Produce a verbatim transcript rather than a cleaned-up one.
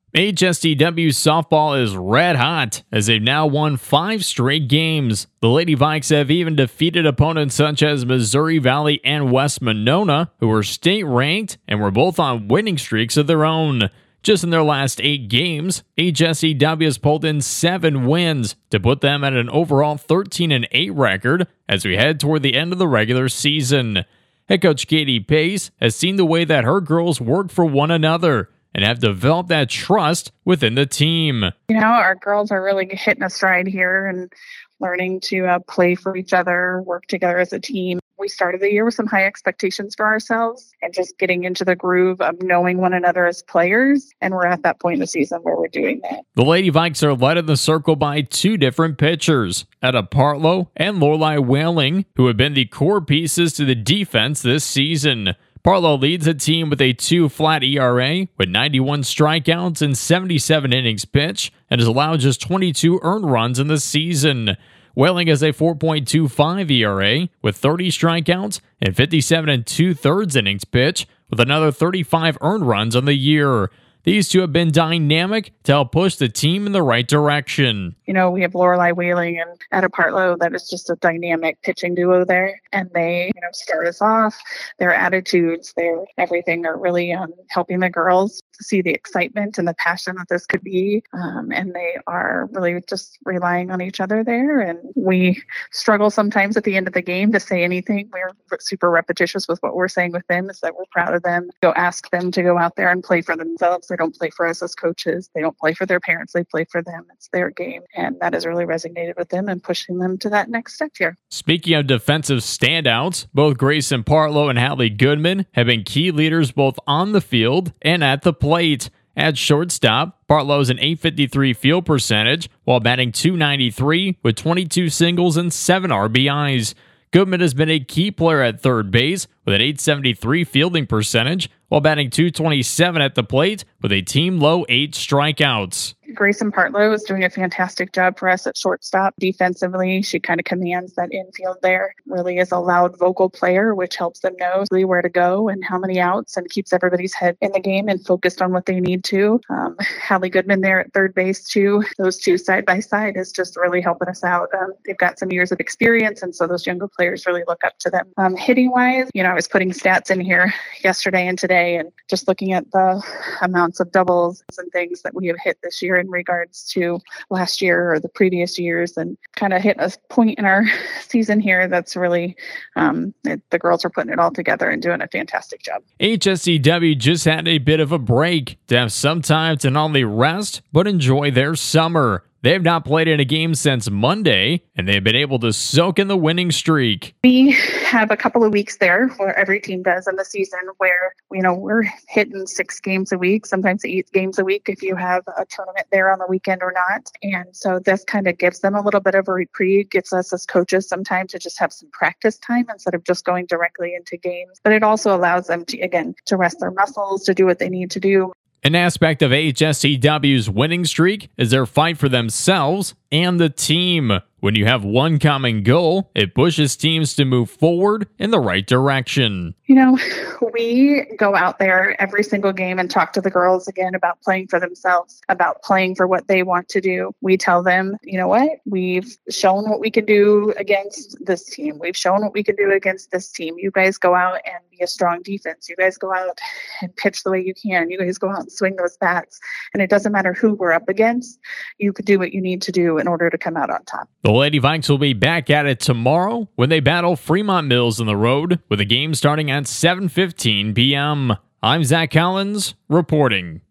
H S T W softball is red hot as they've now won five straight games. The Lady Vikes have even defeated opponents such as Missouri Valley and West Monona, who were state ranked and were both on winning streaks of their own. Just in their last eight games, H S T W has pulled in seven wins to put them at an overall thirteen and eight record as we head toward the end of the regular season. Head coach Katie Pace has seen the way that her girls work for one another and have developed that trust within the team. You know, our girls are really hitting a stride here and learning to uh, play for each other, work together as a team. We started the year with some high expectations for ourselves and just getting into the groove of knowing one another as players. And we're at that point in the season where we're doing that. The Lady Vikes are led in the circle by two different pitchers, Etta Partlow and Lorelai Whaling, who have been the core pieces to the defense this season. Partlow leads the team with a two flat E R A with ninety-one strikeouts and seventy-seven innings pitched and has allowed just twenty-two earned runs in the season. Whaling has a four point two five E R A with thirty strikeouts and fifty-seven and two-thirds innings pitched with another thirty-five earned runs on the year. These two have been dynamic to help push the team in the right direction. You know, we have Lorelai Whaling and Etta Partlow. That is just a dynamic pitching duo there. And they, you know, start us off. Their attitudes, their everything are really um, helping the girls to see the excitement and the passion that this could be. Um, and they are really just relying on each other there. And we struggle sometimes at the end of the game to say anything. We're super repetitious with what we're saying with them is that we're proud of them. Go ask them to go out there and play for themselves. They don't play for us as coaches. They don't play for their parents. They play for them. It's their game. And that has really resonated with them and pushing them to that next step here. Speaking of defensive standouts, both Grayson Partlow and Hallie Goodman have been key leaders both on the field and at the plate. At shortstop, Partlow an eight fifty-three field percentage while batting two ninety-three with twenty-two singles and seven R B Is. Goodman has been a key player at third base with an eight seventy-three fielding percentage while batting two twenty-seven at the plate with a team-low eight strikeouts. Grayson Partlow is doing a fantastic job for us at shortstop. Defensively, she kind of commands that infield there. Really is a loud vocal player, which helps them know where to go and how many outs and keeps everybody's head in the game and focused on what they need to. Um, Hallie Goodman there at third base, too. Those two side by side is just really helping us out. Um, they've got some years of experience, and so those younger players really look up to them. Um, hitting-wise, you know, I was putting stats in here yesterday and today and just looking at the amounts of doubles and things that we have hit this year in regards to last year or the previous years, and kind of hit a point in our season here that's really, um, it, the girls are putting it all together and doing a fantastic job. H S T W just had a bit of a break to have some time to not only rest, but enjoy their summer. They have not played in a game since Monday, and they've been able to soak in the winning streak. We have a couple of weeks there where every team does in the season where, you know, we're hitting six games a week, sometimes eight games a week if you have a tournament there on the weekend or not. And so this kind of gives them a little bit of a reprieve, gives us as coaches sometimes to just have some practice time instead of just going directly into games. But it also allows them to, again, to rest their muscles, to do what they need to do. An aspect of H S T W's winning streak is their fight for themselves and the team. When you have one common goal, it pushes teams to move forward in the right direction. You know, we go out there every single game and talk to the girls again about playing for themselves, about playing for what they want to do. We tell them, you know what, we've shown what we can do against this team. We've shown what we can do against this team. You guys go out and be a strong defense. You guys go out and pitch the way you can. You guys go out and swing those bats. And it doesn't matter who we're up against. You could do what you need to do in order to come out on top. The Lady Vikes will be back at it tomorrow when they battle Fremont Mills on the road, with the game starting at seven fifteen p.m. I'm Zach Collins reporting.